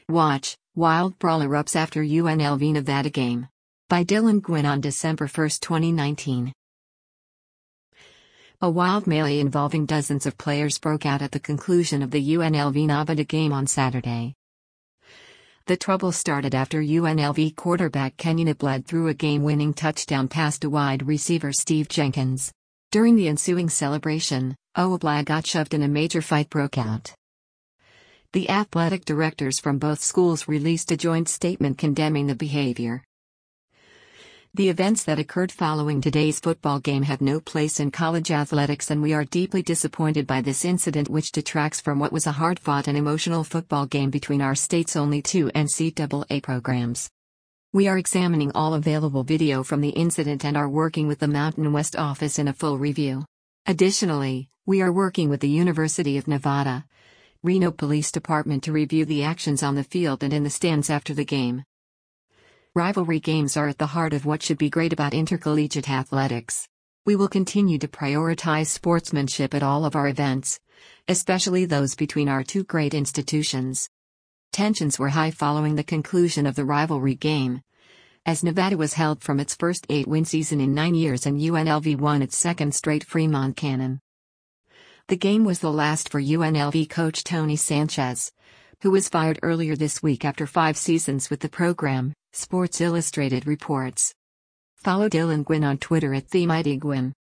Watch, Wild Brawl erupts after UNLV Nevada game. By Dylan Gwynn on December 1, 2019. A wild melee involving dozens of players broke out at the conclusion of the UNLV Nevada game on Saturday. The trouble started after UNLV quarterback Kenyon Abled threw a game-winning touchdown pass to wide receiver Steve Jenkins. During the ensuing celebration, Abled got shoved and a major fight broke out. The athletic directors from both schools released a joint statement condemning the behavior. The events that occurred following today's football game have no place in college athletics, and we are deeply disappointed by this incident, which detracts from what was a hard-fought and emotional football game between our state's only two NCAA programs. We are examining all available video from the incident and are working with the Mountain West office in a full review. Additionally, we are working with the University of Nevada, Reno Police Department to review the actions on the field and in the stands after the game. Rivalry games are at the heart of what should be great about intercollegiate athletics. We will continue to prioritize sportsmanship at all of our events, especially those between our two great institutions. Tensions were high following the conclusion of the rivalry game, as Nevada was held from its first 8-win season in 9 years and UNLV won its second straight Fremont Cannon. The game was the last for UNLV coach Tony Sanchez, who was fired earlier this week after 5 seasons with the program, Sports Illustrated reports. Follow Dylan Gwynn on Twitter @TheMightyGwynn.